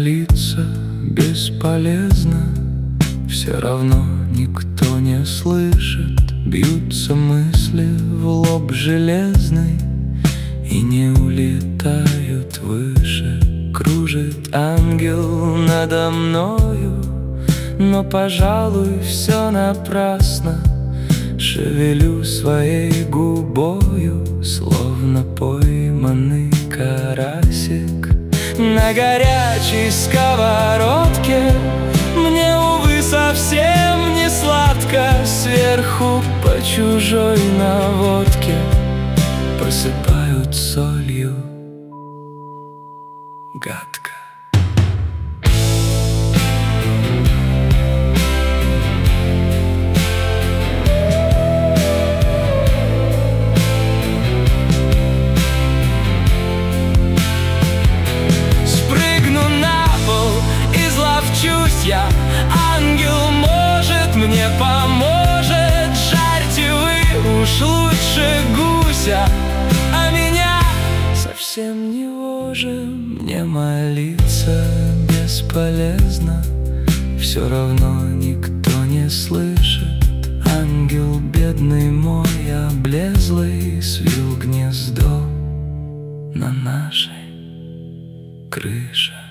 молиться бесполезно, все равно никто не слышит. Бьются мысли в лоб железный и не улетают выше. Кружит ангел надо мною, но, пожалуй, все напрасно. Шевелю своей губою, словно пойманный карасик на горячей сковородке. Мне, увы, совсем не сладко. Сверху по чужой наводке посыпают солью гадко. Я ангел, может, мне поможет. Жарьте вы уж лучше гуся, а меня совсем не воже. Мне молиться бесполезно, все равно никто не слышит. Ангел бедный мой облезлый свил гнездо на нашей крыше.